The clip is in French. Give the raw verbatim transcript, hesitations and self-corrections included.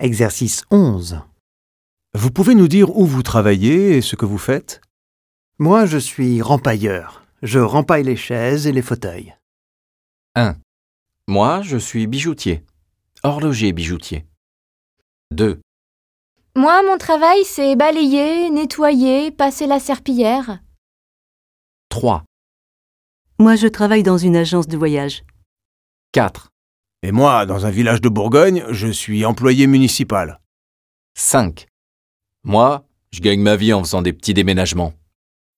Exercice onze. Vous pouvez nous dire où vous travaillez et ce que vous faites? Moi, je suis rempailleur. Je rempaille les chaises et les fauteuils. un. Moi, je suis bijoutier. Horloger bijoutier. deux. Moi, mon travail, c'est balayer, nettoyer, passer la serpillière. trois. Moi, je travaille dans une agence de voyage. quatre. Et moi, dans un village de Bourgogne, je suis employé municipal. cinq. Moi, je gagne ma vie en faisant des petits déménagements.